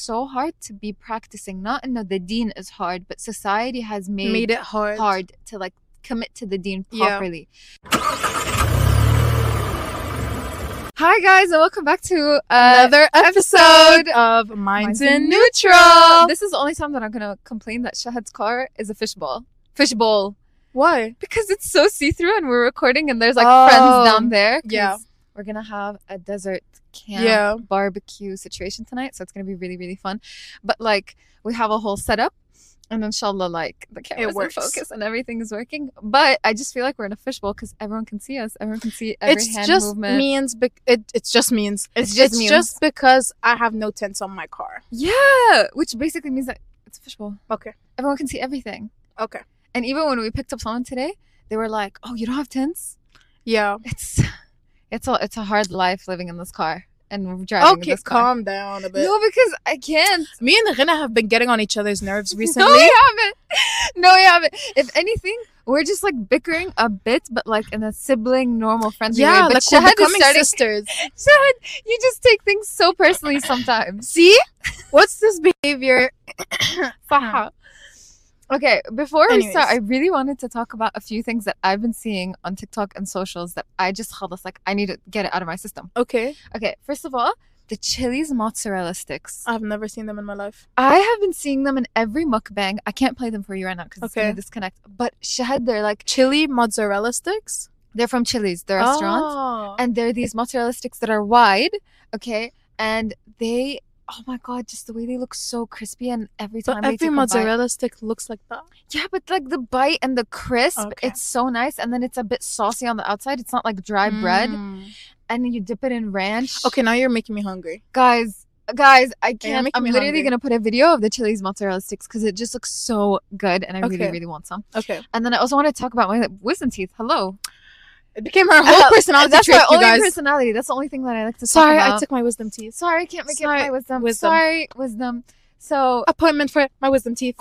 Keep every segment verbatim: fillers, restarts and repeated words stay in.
so hard to be practicing. Not in the deen is hard, but society has made, Made it hard. hard to like commit to the deen properly. Yeah. Hi guys, and welcome back to uh, Another episode of Minds, Minds in in Neutral. This is the only time that I'm gonna complain that Shahad's car is a fishbowl. Fishbowl. Why? Because it's so see-through and we're recording and there's like Oh, friends down there. 'Cause yeah. We're gonna have a desert camp Yeah. barbecue situation tonight, so it's gonna be really, really fun. But like we have a whole setup. And inshallah, like, the camera's in works. focus and everything is working. But I just feel like we're in a fishbowl because everyone can see us. Everyone can see every It's hand just movement. means bec- it, it's just means It's just it's means. just because I have no tints on my car. Yeah! Which basically means that it's a fishbowl. Okay. Everyone can see everything. Okay. And even when we picked up someone today, they were like, oh, you don't have tints? Yeah. It's it's a, it's a hard life living in this car. And driving Okay, this car. calm down a bit. No, because I can't. Me and Rina have been getting on each other's nerves recently. No, we haven't. No, we haven't. If anything, we're just like bickering a bit, but like in a sibling, normal, friendly yeah, way. But like Shahad we're is becoming starting- sisters. Shahad, you just take things so personally sometimes. See? What's this behavior? Saha. Okay, before we Anyways. start, I really wanted to talk about a few things that I've been seeing on TikTok and socials that I just khalas, like I need to get it out of my system. Okay. Okay, first of all, the Chili's mozzarella sticks. I've never seen them in my life. I have been seeing them in every mukbang. I can't play them for you right now because it's Okay. gonna disconnect. But Shahad, they're like Chili mozzarella sticks? they're from Chili's, the restaurant, Oh. and they're these mozzarella sticks that are wide, okay, and they. Oh my god, just the way they look so crispy, and every time But they every take a bite- mozzarella stick looks like that. Yeah, but like the bite and the crisp, Okay. it's so nice. And then it's a bit saucy on the outside. It's not like dry bread. Mm. And then you dip it in ranch. Okay, now you're making me hungry. Guys, guys, I you're can't. making I'm me literally hungry. going to put a video of the Chili's mozzarella sticks because it just looks so good. And I really, Okay. really want some. Okay. And then I also want to talk about my wisdom teeth. Hello. It became her whole Uh, personality That's trait, my you only guys. personality. That's the only thing that I like to Sorry, talk I about. took my wisdom teeth. Sorry, I can't make Sorry, it my wisdom. wisdom. Sorry, wisdom. So Appointment for my wisdom teeth.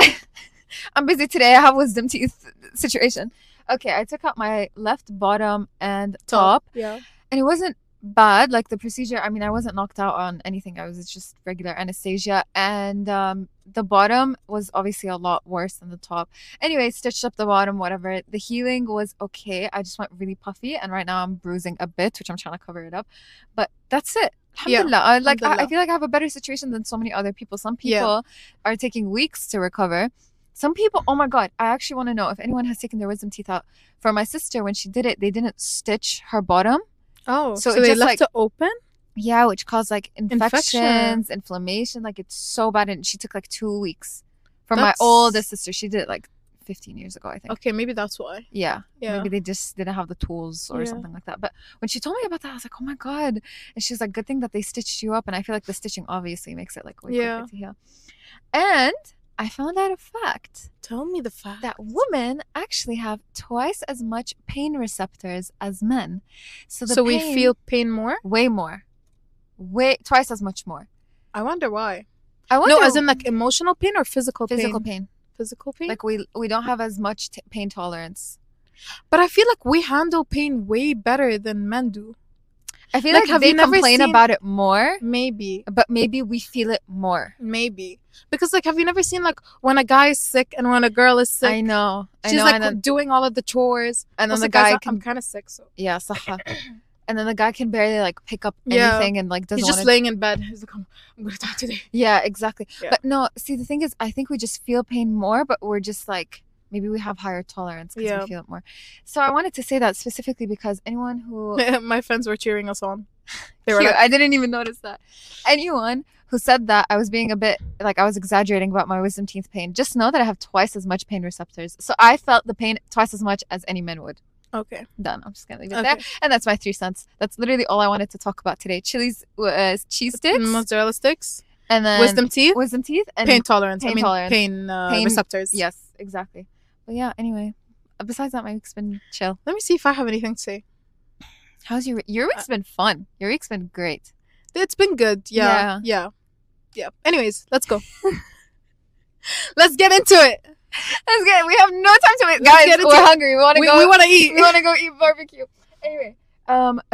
I'm busy today. I have wisdom teeth situation. Okay, I took out my left bottom and top, Yeah. and it wasn't bad. Like the procedure, I mean, I wasn't knocked out on anything. I was just regular anesthesia, and um, the bottom was obviously a lot worse than the top. Anyway, stitched up the bottom, whatever. The healing was okay. I just went really puffy, and right now I'm bruising a bit, which I'm trying to cover it up. But that's it. Yeah, Alhamdulillah. I, like I, I alhamdulillah. feel like I have a better situation than so many other people. Some Yeah. people are taking weeks to recover. Some people, oh my god, I actually want to know if anyone has taken their wisdom teeth out. For my sister, when she did it, they didn't stitch her bottom. Oh, So so, it they just, left like- it open? Yeah, which caused like infections, Infection. inflammation. Like it's so bad, and she took like two weeks. For That's- my oldest sister, she did it like fifteen years ago, I think. Okay, maybe that's why. Yeah, Yeah. maybe they just didn't have the tools or Yeah. something like that. But when she told me about that, I was like, oh my god! And she's like, good thing that they stitched you up. And I feel like the stitching obviously makes it like way Yeah. quicker to heal. And I found out a fact Tell me the fact. that women actually have twice as much pain receptors as men. So the so we pain- feel pain more? way more, way twice as much more. I wonder why. I wonder No, as in like emotional pain or physical, physical pain? pain. Physical pain? Like we we don't have as much t- pain tolerance. but I feel like we handle pain way better than men do. I feel Like, like, have they you never complain seen- about it more, Maybe. but maybe we feel it more. Maybe. Because like have you never seen like when a guy is sick and when a girl is sick? I know. I She's know. like and then, doing all of the chores. and then Also, the guys, guy I- can I'm kind of sick, so yeah, saha. And then the guy can barely like pick up Yeah. anything and like doesn't he's just want laying in bed. He's like, I'm, I'm gonna die today. Yeah, exactly. Yeah. But no, see the thing is, I think we just feel pain more, but we're just like maybe we have higher tolerance because Yeah. we feel it more. So I wanted to say that specifically because anyone who My friends were cheering us on. They were Cute. like, I didn't even notice that. Anyone who said that I was being a bit like I was exaggerating about my wisdom teeth pain, just know that I have twice as much pain receptors. So I felt the pain twice as much as any man would. okay. Done. I'm just gonna leave it Okay. there. And that's my three cents. That's literally all I wanted to talk about today. Chili's uh, cheese sticks, Mozzarella sticks, and then wisdom teeth, wisdom teeth, and pain tolerance. pain I mean, tolerance. pain, uh, Pain- receptors. Yes, exactly. But yeah. Anyway, besides that, my week's been chill. Let me see if I have anything to say. How's your your week's been fun? Your week's been great. It's been good. Yeah. Yeah. Yeah. Yeah. Anyways, let's go. Let's get into it. That's good. We have no time to wait, Let's guys. get into We're it. hungry. We want to We, go. we want to eat. we want to go eat barbecue. Anyway, um, okay.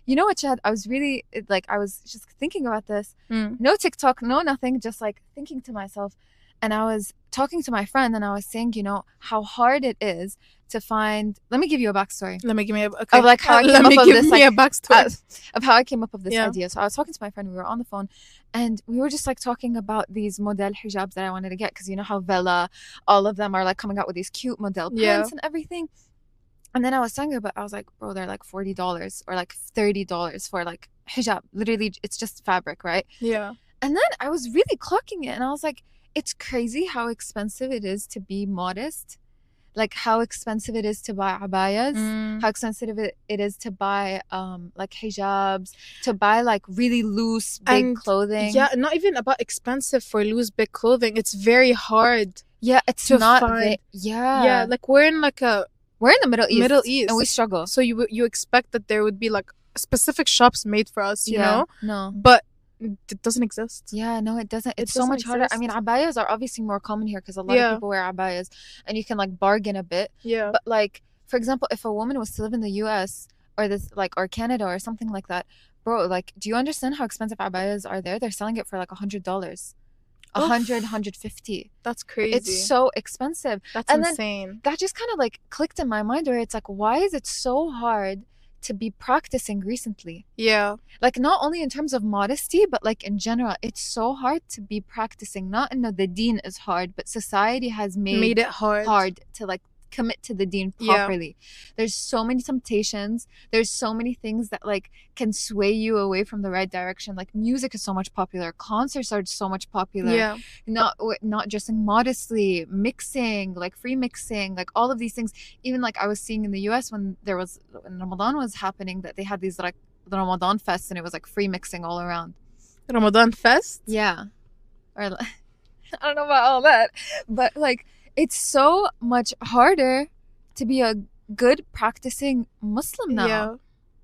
You know what, Chad? I was really it- like I was just thinking about this. Mm. No TikTok, no nothing, just like thinking to myself. And I was talking to my friend and I was saying, you know, how hard it is to find. Let me give you a backstory Let me give me a okay. of like how I Let came me up give with this me like a backstory. uh, of how I came up with this Yeah. idea. So I was talking to my friend, we were on the phone, and we were just like talking about these model hijabs that I wanted to get, because you know how Vela, all of them are like coming out with these cute model prints Yeah. and everything. And then I was telling her, but I was like, bro, they're like forty dollars or like thirty dollars for like hijab. Literally, it's just fabric, right? Yeah. And then I was really clocking it, and I was like, it's crazy how expensive it is to be modest. Like how expensive it is to buy abayas, Mm. how expensive it, it is to buy um like hijabs, to buy like really loose big And, clothing. Yeah, not even about expensive for loose big clothing. It's very hard. Yeah, it's to not find- ve- yeah. Yeah, like we're in like a We're in the Middle East. Middle East. And we struggle. so you you expect that there would be like specific shops made for us, you yeah. know, No. but it doesn't exist. Yeah, no, it doesn't. It It's so doesn't much harder. I mean, exist. abayas are obviously more common here because a lot Yeah. of people wear abayas, and you can like bargain a bit. Yeah. But like, for example, if a woman was to live in the U S or this like or Canada or something like that, bro, like, do you understand how expensive abayas are there? They're selling it for like a hundred dollars, a Oof. hundred, hundred fifty. That's crazy. It's so expensive. That's and then- insane. That just kind of like clicked in my mind, where it's like, why is it so hard to be practicing recently? Yeah. Like, not only in terms of modesty, but like in general, it's so hard to be practicing. Not in the deen is hard, but society has made, Made it hard. hard to like commit to the deen Yeah. properly. There's so many temptations. There's so many things that like can sway you away from the right direction. Like music is so much popular. Concerts are so much popular. Yeah. Not not dressing modestly, mixing, like free mixing, like all of these things. Even like I was seeing in the U S when there was when Ramadan was happening, that they had these like the Ramadan fest, and it was like free mixing all around. Ramadan fest. Yeah. Or like, I don't know about all that, but like it's so much harder to be a good practicing Muslim now. Yeah.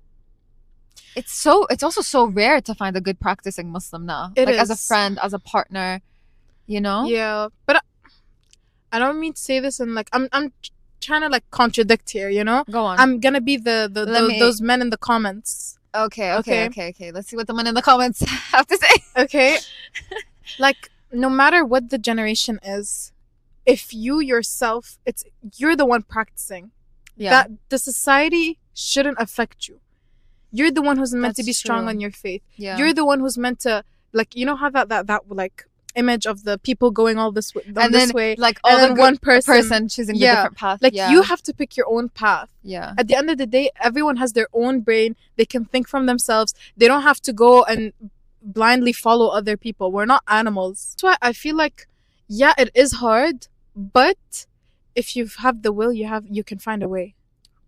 It's so it's also so rare to find a good practicing Muslim now. It like as a is. friend, as a partner, you know? Yeah. But I, I don't mean to say this and like I'm I'm trying to like contradict here, you know? Go on. I'm gonna be the, the, Let the me- those men in the comments. okay, okay, Okay. okay, okay. Let's see what the men in the comments have to say. Okay. Like no matter what the generation is, if you yourself, it's you're the one practicing. Yeah. That the society shouldn't affect you. You're the one who's meant to That's be strong true. on your faith. yeah. You're the one who's meant to like you know how that that that like image of the people going all this way, on and this then way, like all and the then gr- one person, person choosing Yeah. the different path. like yeah. you have to pick your own path. yeah. At the end of the day, everyone has their own brain. They can think from themselves. They don't have to go and blindly follow other people. We're not animals. That's why I feel like, yeah, it is hard, but if you have the will, you have you can find a way.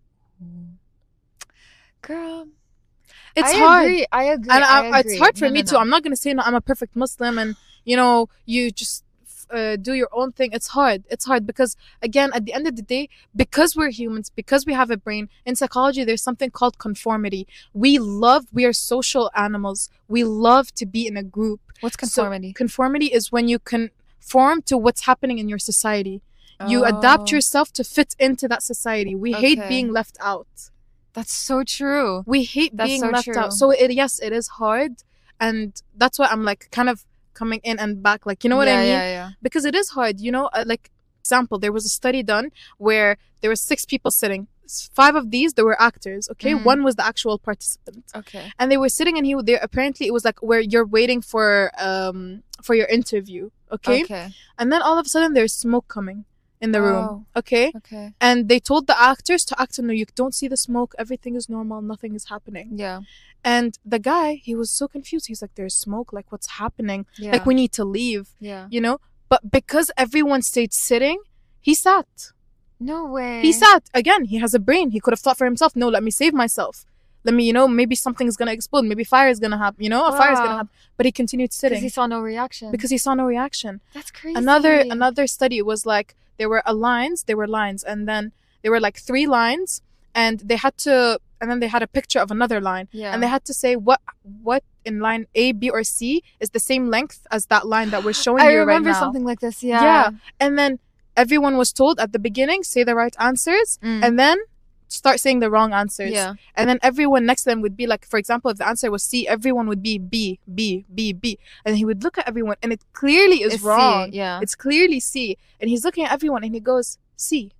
Girl. It's I hard. Agree. I agree. And I I, it's agree. hard for No, me no, too. no. I'm not gonna say no, I'm a perfect Muslim and you know you just uh, do your own thing. It's hard. It's hard because again, at the end of the day, because we're humans, because we have a brain. In psychology, there's something called conformity. We love. We are social animals. We love to be in a group. What's So, conformity? conformity is when you conform to what's happening in your society. You adapt Oh, yourself to fit into that society. We hate Okay. being left out. That's so true. We hate That's being so left true. out. So it yes, it is hard, and that's why I'm like kind of coming in and back. Like you know what yeah, I mean? Yeah, yeah. Because it is hard. You know, uh, like example, there was a study done where there were six people sitting. S- Five of these they were actors. Okay, Mhm. one was the actual participant, Okay. and they were sitting and he there. Apparently, it was like where you're waiting for um for your interview. Okay, Okay. and then all of a sudden there's smoke coming in the room. Oh. Okay. Okay. And they told the actors to act on no, you don't see the smoke, everything is normal, nothing is happening. Yeah. And the guy, he was so confused. He's like, there's smoke, like what's happening? Yeah. Like we need to leave, yeah. you know? But because everyone stayed sitting, he sat. No way. He sat. Again, he has a brain. He could have thought for himself, no, let me save myself. Let me, you know, maybe something's gonna explode. Maybe fire is gonna happen, you know, a fire is gonna Wow. happen. But he continued Because sitting he saw no reaction. because he saw no reaction. That's crazy. Another another study was like there were a lines, there were lines, and then there were like three lines, and they had to, and then they had a picture of another line, Yeah. and they had to say what what in line A, B, or C is the same length as that line that we're showing I you right remember now. something like this. Yeah. Yeah. And then everyone was told at the beginning say the right answers, Mm. and then start saying the wrong answers. Yeah. And then everyone next to them would be like, for example, if the answer was C, everyone would be B, B, B, B. And he would look at everyone and it clearly is It's C, wrong. yeah. It's clearly C. And he's looking at everyone and he goes, C.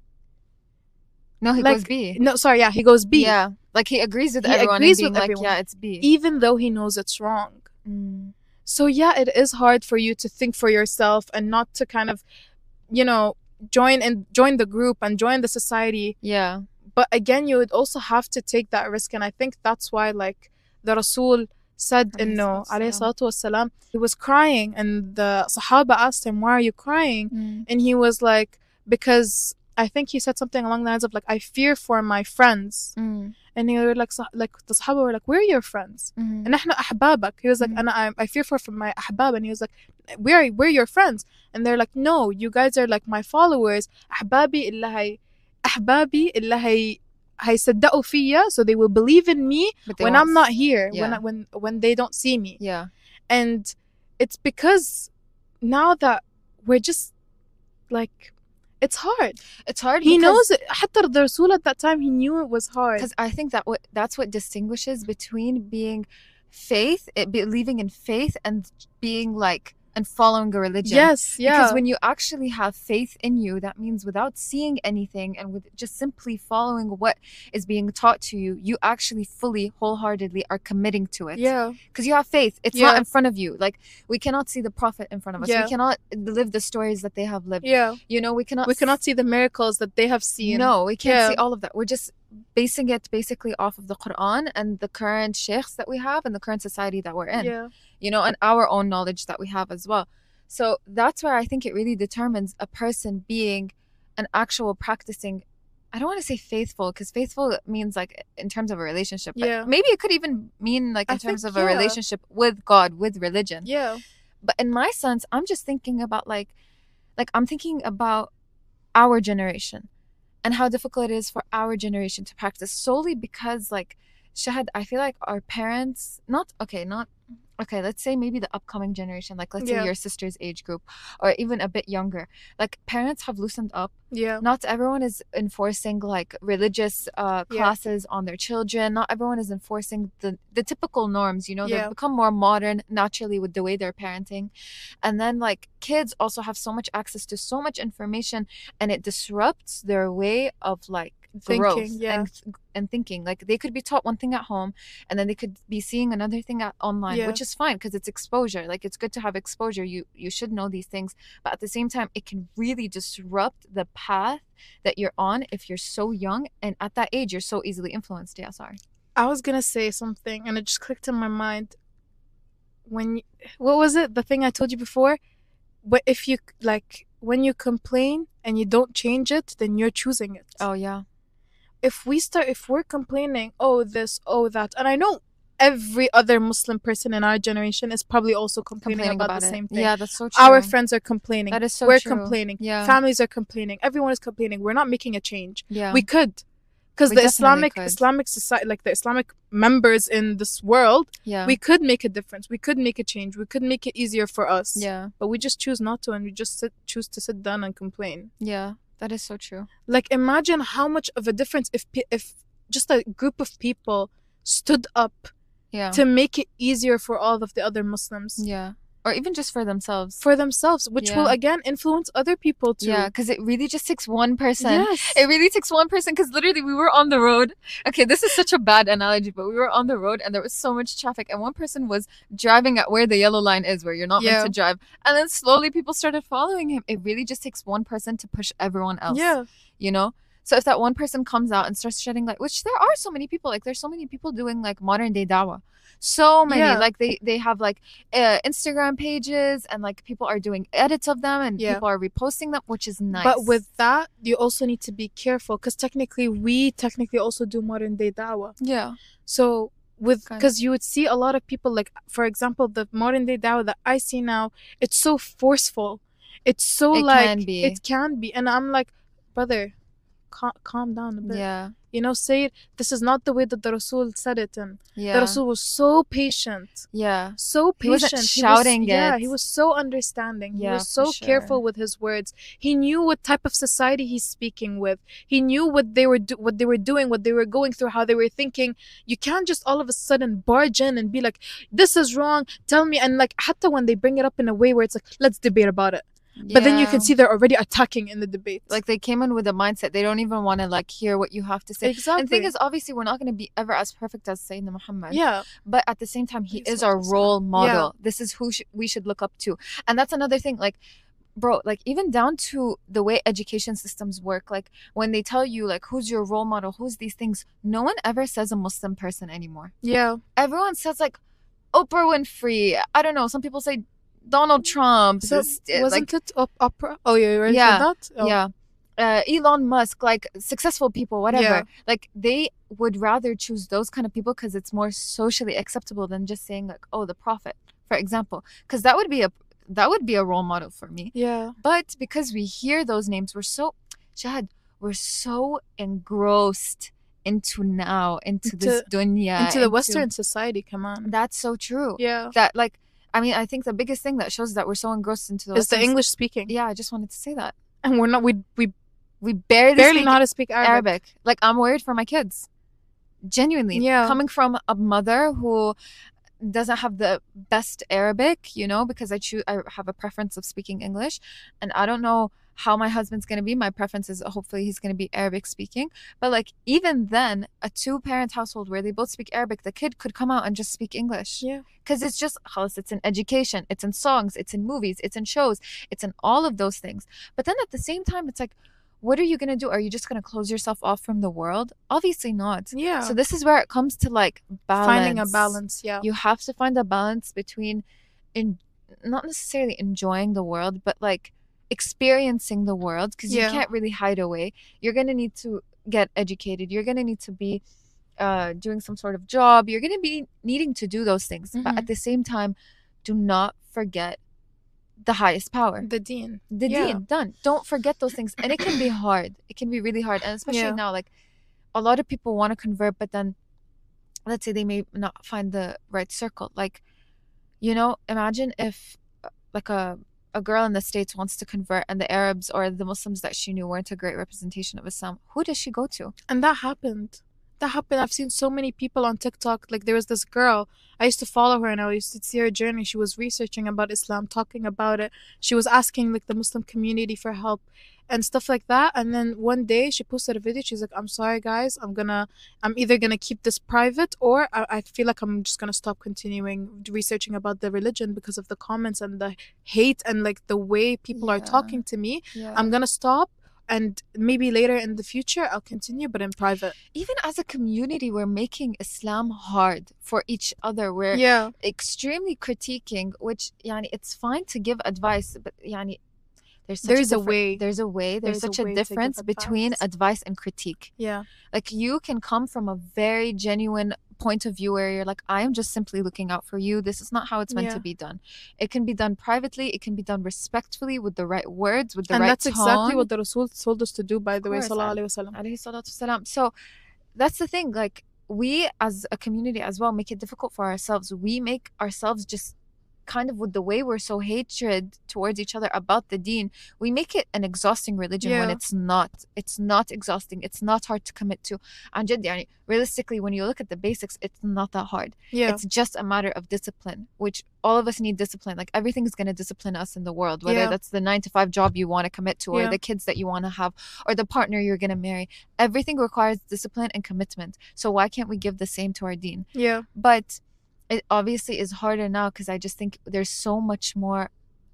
No, he Like, goes B. No, sorry, yeah, he goes B. Yeah. Like he agrees with He everyone agrees and being with like, everyone. yeah, it's B. Even though he knows it's wrong. Mm. So yeah, it is hard for you to think for yourself and not to kind of, you know, join and join the group and join the society. Yeah. But again, you would also have to take that risk. And I think that's why, like, the Rasul said, Alayhi Inno, salatu alayhi salatu wassalam, he was crying. And the Sahaba asked him, why are you crying? Mm. And he was like, because I think he said something along the lines of, like, I fear for my friends. Mm. And he were like, like the Sahaba were like, where are your friends? Mm. And نحن أحبابك. He was like, Mhm. and I, I fear for, for my أحباب. And he was like, where, where are your friends? And they're like, no, you guys are like my followers. أحبابي اللي هي أحبابي اللي هي هيصدقوا فيا, so they will believe in me But they when won't I'm not s- here, yeah. when I, when when they don't see me. Yeah. And it's because now that we're just like, it's hard. It's hard. He because- knows it. حتى the Rasul at that time, he knew it was hard. Because I think that what that's what distinguishes between being faith, it, believing in faith, and being like and following a religion. Yes, yeah. Because when you actually have faith in you, that means without seeing anything and with just simply following what is being taught to you, you actually fully, wholeheartedly are committing to it. yeah. Because you have faith. It's Yeah. not in front of you. Like, we cannot see the Prophet in front of us. Yeah. We cannot live the stories that they have lived. Yeah. You know, we cannot We cannot see the miracles that they have seen. No, we can't Yeah. see all of that. We're just basing it basically off of the Quran and the current sheikhs that we have and the current society that we're in. Yeah. You know, and our own knowledge that we have as well. So that's where I think it really determines a person being an actual practicing. I don't want to say faithful, because faithful means like in terms of a relationship. But Yeah. maybe it could even mean like in I terms think, of a yeah. relationship with God, with religion. Yeah. But in my sense, I'm just thinking about like, like I'm thinking about our generation and how difficult it is for our generation to practice, solely because like, Shahad, I feel like our parents, not, okay, not, okay, let's say maybe the upcoming generation, like let's Yeah. say your sister's age group or even a bit younger, like parents have loosened up. Yeah. Not everyone is enforcing like religious uh, Yeah. classes on their children. Not everyone is enforcing the, the typical norms, you know, Yeah. they've become more modern naturally with the way they're parenting. And then like kids also have so much access to so much information, and it disrupts their way of like growth Thinking, yeah. and and thinking. Like they could be taught one thing at home and then they could be seeing another thing at online, Yeah. which is fine because it's exposure. Like it's good to have exposure. You you should know these things, but at the same time it can really disrupt the path that you're on if you're so young, and at that age you're so easily influenced. Yeah, sorry. I was gonna say something and it just clicked in my mind. When you, what was it? The thing I told you before? But if you like, when you complain and you don't change it, then you're choosing it. Oh yeah. If we start, if we're complaining, oh this, oh that, and I know every other Muslim person in our generation is probably also complaining, Complaining about, about the it. same thing. Yeah, that's so true. Our friends are complaining. That is so We're true. complaining. Yeah. Families are complaining. Everyone is complaining. We're not making a change. Yeah. We could, because We the definitely Islamic could. Islamic society, like the Islamic members in this world, yeah. we could make a difference. We could make a change. We could make it easier for us. yeah. But we just choose not to, and we just sit, choose to sit down and complain. Yeah. That is so true. Like, imagine how much of a difference if pe- if just a group of people stood up Yeah. to make it easier for all of the other Muslims, yeah. Or even just for themselves. for themselves, which will Yeah. again influence other people too. Yeah, because it really just takes one person. Yes. It really takes one person, because literally we were on the road. Okay, this is such a bad analogy, but we were on the road and there was so much traffic, and one person was driving at where the yellow line is, where you're not Yeah. meant to drive. And then slowly people started following him. It really just takes one person to push everyone else. Yeah. You know? So if that one person comes out and starts shedding light, which there are so many people, like there's so many people doing like modern day dawah. So many. Yeah. Like they, they have like uh, Instagram pages, and like people are doing edits of them, and Yeah. people are reposting them, which is nice. But with that, you also need to be careful, because technically we technically also do modern day dawah. yeah. So with, Kind of. because you would see a lot of people, like for example, the modern day dawah that I see now, it's so forceful. It's so It like can be. it can be, and I'm like, brother, cal- calm down a bit. Yeah. You know, say it. This is not the way that the Rasul said it. And Yeah. the Rasul was so patient. Yeah. So He wasn't patient. shouting was, Yeah, it. he was so understanding. He Yeah, was for so sure. careful with his words. He knew what type of society he's speaking with. He knew what they were do- what they were doing, what they were going through, how they were thinking. You can't just all of a sudden barge in and be like, "This is wrong. Tell me." And like, hatta when they bring it up in a way where it's like, "Let's debate about it." But then you can Yeah. see they're already attacking in the debate. Like they came in with a mindset they don't even want to like hear what you have to say. Exactly. And the thing is, obviously, we're not going to be ever as perfect as Sayyidina Muhammad. yeah, But at the same time, he Alayhi is our salatu wassalam. role model. Yeah. This is who sh- we should look up to. And that's another thing. Like, bro, like even down to the way education systems work. Like when they tell you like who's your role model, who's these things, no one ever says a Muslim person anymore. yeah. Everyone says like Oprah Winfrey. I don't know. Some people say Donald Trump. So This- uh, wasn't like, it op- opera? Oh, yeah, you already Yeah, said that. Oh. yeah. Uh, Elon Musk, like successful people, whatever. Yeah. Like they would rather choose those kind of people because it's more socially acceptable than just saying like, oh, the prophet, for example, because that would be a that would be a role model for me. Yeah. But because we hear those names, we're so Shahad, we're so engrossed into now, into, this dunya, Into the Western society, come on. That's so true. Yeah. That like, I mean, I think the biggest thing that shows that we're so engrossed into the It's the Western- English speaking. Yeah, I just wanted to say that. And we're not, we, we We barely, barely speak know how to speak Arabic. Arabic. Like I'm worried for my kids. Genuinely. Yeah. Coming from a mother who doesn't have the best Arabic, you know, because I choose I have a preference of speaking English, and I don't know how my husband's going to be. My preference is hopefully he's going to be Arabic speaking. But like even then, a two parent household where they both speak Arabic, the kid could come out and just speak English. Yeah. Cuz it's just خلاص, it's in education, it's in songs, it's in movies, it's in shows, it's in all of those things. But then at the same time it's like, what are you going to do? Are you just going to close yourself off from the world? Obviously not. Yeah. So this is where it comes to like balance. Finding a balance. Yeah. You have to find a balance between in not necessarily enjoying the world, but like experiencing the world, because Yeah. you can't really hide away. You're going to need to get educated. You're going to need to be uh, doing some sort of job. You're going to be needing to do those things. But Mhm. at the same time, do not forget the highest power. The deen. The Yeah. deen, done. Don't forget those things. And it can be hard. It can be really hard. And especially Yeah. now, like a lot of people want to convert, but then let's say they may not find the right circle. Like, you know, imagine if uh, like a a girl in the States wants to convert and the Arabs or the Muslims that she knew weren't a great representation of Islam. Who does she go to? And that happened. That happened. I've seen so many people on TikTok. Like there was this girl. I used to follow her and I used to see her journey. She was researching about Islam, talking about it. She was asking like the Muslim community for help and stuff like that. And then one day she posted a video. She's like, I'm sorry guys. I'm gonna I'm either gonna keep this private or I, I feel like I'm just gonna stop continuing researching about the religion because of the comments and the hate and like the way people are Yeah. talking to me. Yeah. I'm gonna stop. And maybe later in the future, I'll continue, but in private. Even as a community, we're making Islam hard for each other. We're Yeah. extremely critiquing, which yani, it's fine to give advice, but yani, there's such There's a different- way. There's a way. There's, There's a such way a to give difference between advice. advice and critique. Yeah. Like you can come from a very genuine point of view where you're like, I am just simply looking out for you. This is not how it's meant Yeah. to be done. It can be done privately. It can be done respectfully with the right words, with the And right that's tone. exactly what the Rasul told us to do, by the way. course, Sallallahu Alaihi Wasallam. Alayhi salatu wasalam. So that's the thing. Like we as a community as well make it difficult for ourselves. We make ourselves just kind of with the way we're so hatred towards each other about the deen, we make it an exhausting religion when Yeah. it's not. It's not exhausting. It's not hard to commit to. And jad, yani, realistically, when you look at the basics, it's not that hard. Yeah. It's just a matter of discipline, which all of us need discipline. Like everything is going to discipline us in the world, whether Yeah. that's the nine to five job you want to commit to, or Yeah. the kids that you want to have, or the partner you're going to marry. Everything requires discipline and commitment. So why can't we give the same to our deen? Yeah. But it obviously is harder now because I just think there's so much more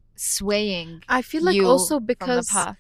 swaying I feel like you also from the because path.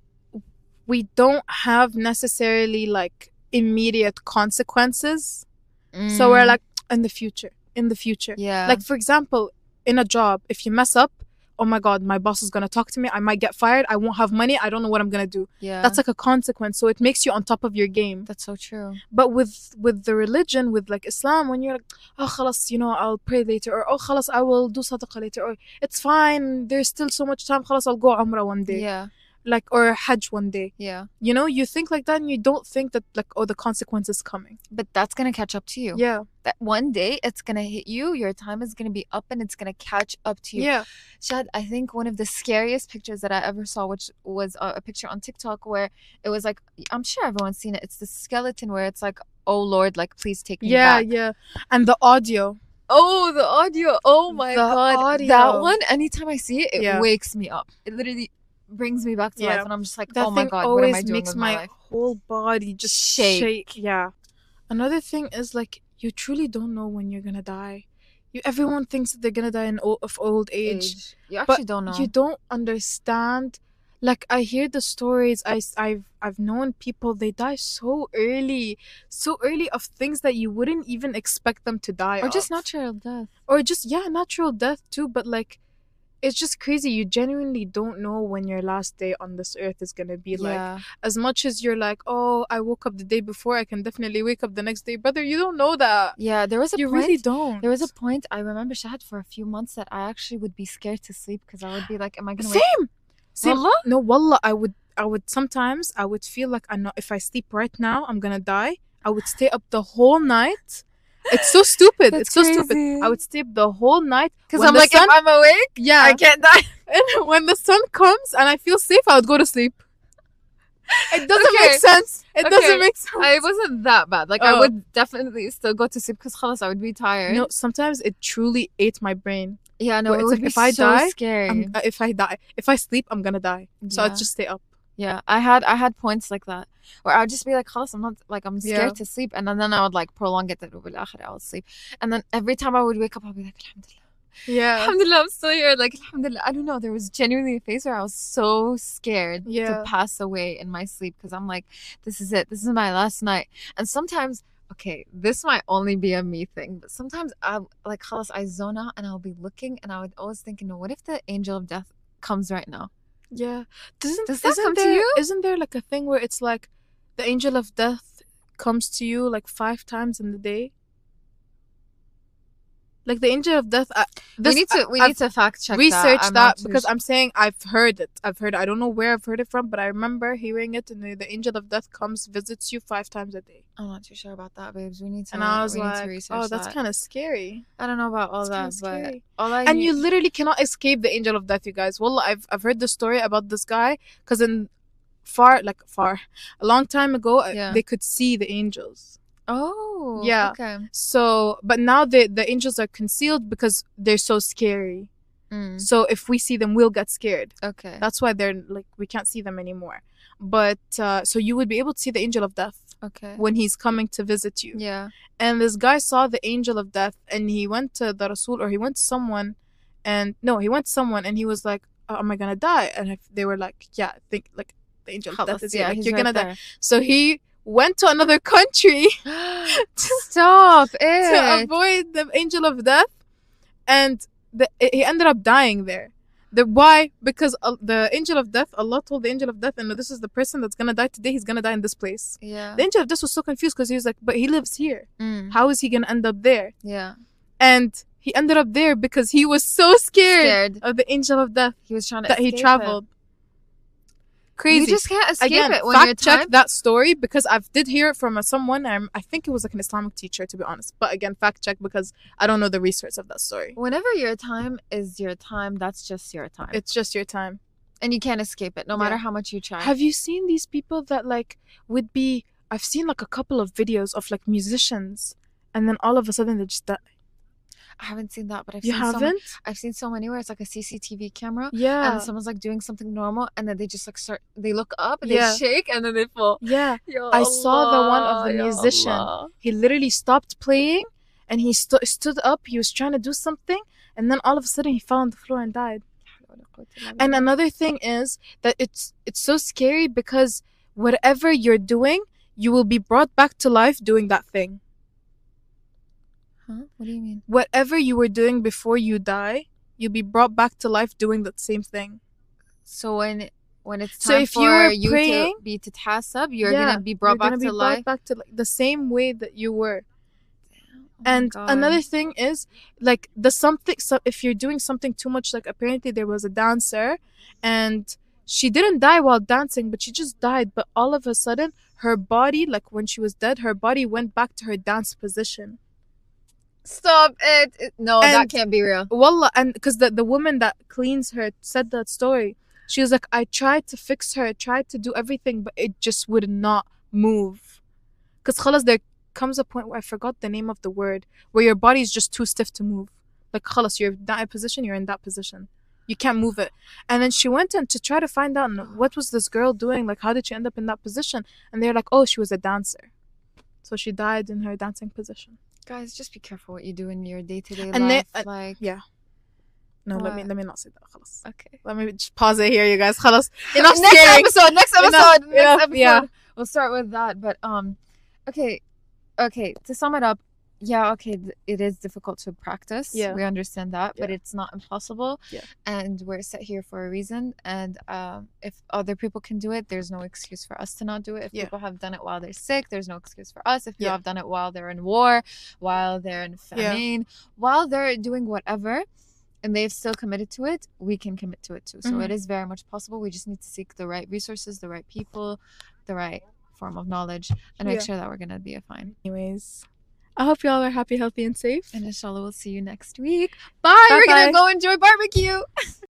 we don't have necessarily like immediate consequences. So we're Mm, like, in the future, in the future. yeah, Like, for example, in a job, if you mess up, oh my God, my boss is going to talk to me. I might get fired. I won't have money. I don't know what I'm going to do. yeah, That's like a consequence. So it makes you on top of your game. that's so true. But with with the religion, with like Islam, when you're like, oh, khalas, you know, I'll pray later, or oh, khalas, I will do sadaqah later, or it's fine, there's still so much time, khalas, I'll go umrah one day. Yeah, like or Hajj one day. Yeah. You know, you think like that and you don't think that like, oh, the consequence is coming. But that's gonna catch up to you. Yeah. That one day it's gonna hit you, your time is gonna be up and it's gonna catch up to you. Yeah. Shad, I think one of the scariest pictures that I ever saw, which was a, a picture on TikTok where it was like, I'm sure everyone's seen it. It's the skeleton where it's like, oh Lord, like please take me Yeah, back. yeah. And the audio. Oh, the audio. Oh my The God. audio. That one, anytime I see it, it Yeah. wakes me up. It literally brings me back to Yeah. life. And I'm just like, That oh my thing God, what am I always doing makes with my my life? whole body just Shake. shake. Yeah. Another thing is like you truly don't know when you're gonna die. You everyone thinks that they're gonna die in old, of old age, Age. You actually don't know. you don't understand. Like I hear the stories. I have I've known people they die so early, so early of things that you wouldn't even expect them to die Or just of. natural death. or just yeah, natural death too. But like, it's just crazy. You genuinely don't know when your last day on this earth is gonna be. Like, Yeah. as much as you're like, oh, I woke up the day before, I can definitely wake up the next day, brother. You don't know that. Yeah, there was a You point. really don't. There was a point I remember Shahad for a few months that I actually would be scared to sleep because I would be like, am I gonna wake Same. Same. Wallah? No, wallah, I would, I would sometimes, I would feel like I know if I sleep right now, I'm gonna die. I would stay up the whole night. It's so stupid. That's it's so stupid. crazy. I would stay up the whole night Because when I'm the like, sun, if I'm awake, yeah, I can't die. and when the sun comes and I feel safe, I would go to sleep. It doesn't Okay. make sense. It Okay. doesn't make sense. I wasn't that bad. Like, I Oh. would definitely still go to sleep because khalas, I would be tired. No, sometimes it truly ate my brain. yeah, no, where it it's would like, be if I so die, scary. I'm, uh, if I die, if I sleep, I'm gonna die. So Yeah. I'd just stay up. Yeah, I had I had points like that where I'd just be like, "Khalas, I'm not like I'm scared Yeah. to sleep," and then, then I would like prolong it. That I would sleep, and then every time I would wake up, I'd be like, "Alhamdulillah, Yeah. Alhamdulillah, I'm still here." Like, Alhamdulillah, I don't know. There was genuinely a phase where I was so scared Yeah. to pass away in my sleep because I'm like, "This is it. This is my last night." And sometimes, okay, this might only be a me thing, but sometimes I like, "Khalas," I zone out and I'll be looking, and I would always think, "You know, what if the angel of death comes right now?" Yeah. Doesn't Does that isn't come to there, you? Isn't there like a thing where it's like the angel of death comes to you like five times in the day? Like the angel of death. I, this, we need to we I've need to fact check research that, I'm that, not too because sure. I'm saying I've heard it. I've heard it. I don't know where I've heard it from, but I remember hearing it. And the, the angel of death comes, visits you five times a day. I'm not too sure about that, babes. We need to. And I was we need to like, research oh, that's that. kind of scary. I don't know about all That's that, kinda but scary. all I And knew- you literally cannot escape the angel of death, you guys. Wallah, I've I've heard the story about this guy because in far like far a long time ago, uh, Yeah. they could see the angels. Oh, Yeah. Okay. So, but now the the angels are concealed because they're so scary. Mm, So if we see them, we'll get scared. okay. That's why they're like we can't see them anymore. But uh, so you would be able to see the angel of death Okay. when he's coming to visit you. Yeah. And this guy saw the angel of death, and he went to the Rasul, or he went to someone, and no, he went to someone, and he was like, oh, "Am I gonna die?" And if they were like, "Yeah, I think like the angel of death Khalas, is here. yeah, Like he's you're right gonna die." there. So he went to another country Stop to it. avoid the angel of death, and the, he ended up dying there. The why? Because uh, the angel of death, Allah told the angel of death, and this is the person that's gonna die today. He's gonna die in this place. Yeah. The angel of death was so confused because he was like, "But he lives here. Mm, How is he gonna end up there?" yeah. And he ended up there because he was so scared, Scared. of the angel of death He was trying to that he escape traveled. It. Crazy. You just can't escape Again, it when you're fact check time. that story because I did hear it from a, someone. Um, I think it was like an Islamic teacher, to be honest. But again, fact check because I don't know the research of that story. Whenever your time is your time, that's just your time, It's just your time. and you can't escape it, no Yeah. matter how much you try. Have you seen these people that like would be? I've seen like a couple of videos of like musicians, and then all of a sudden they just die. I haven't seen that, but I've You seen so many, haven't? I've seen so many where it's like a C C T V camera, Yeah. and someone's like doing something normal, and then they just like start, they look up, and Yeah. they shake, and then they fall. Yeah. Ya I saw the one of the Allah, ya musician. Allah. He literally stopped playing, and he sto- stood up. He was trying to do something, and then all of a sudden he fell on the floor and died. And another thing is that it's it's so scary because whatever you're doing, you will be brought back to life doing that thing. Huh? What do you mean? Whatever you were doing before you die, you'll be brought back to life doing that same thing. So when when it's So time if for you were you praying- to be tatasab, you're Yeah, gonna be brought You're back gonna to be brought life. back to like, the same way that you were. Oh my And God. another thing is like the something. So if you're doing something too much, like apparently there was a dancer, and she didn't die while dancing, but she just died. But all of a sudden, her body, like when she was dead, her body went back to her dance position. Stop it. It- No, that And- can't be real. Wallah, and because the, the woman that cleans her said that story. She was like, I tried to fix her, tried to do everything, but it just would not move. Because khalas, there comes a point where I forgot the name of the word, where your body is just too stiff to move. Like khalas, you're in that position, you're in that position. You can't move it. And then she went in to try to find out what was this girl doing, like how did she end up in that position? And they're like, oh, she was a dancer. So she died in her dancing position. Guys, just be careful what you do in your day-to-day And they- life. uh, like, yeah. No, let me What? let me not say that. Khalas. okay. Let me just pause it here, you guys. Khalas. Enough next scaring. episode, next Enough, episode, next enough, episode. yeah. We'll start with that. But um, okay, okay. To sum it up, yeah, okay, th- it is difficult to practice. Yeah. We understand that, but Yeah. it's not impossible. Yeah. And we're set here for a reason. And um, if other people can do it, there's no excuse for us to not do it. If Yeah. people have done it while they're sick, there's no excuse for us. If you Yeah. have done it while they're in war, while they're in Yeah. famine, while they're doing whatever, and they've still committed to it, we can commit to it too. So Mhm. it is very much possible. We just need to seek the right resources, the right people, the right form of knowledge, and make Yeah. sure that we're gonna be fine. Anyways, I hope y'all are happy, healthy, and safe. And inshallah, we'll see you next week. Bye. We're Bye-bye. gonna go enjoy barbecue.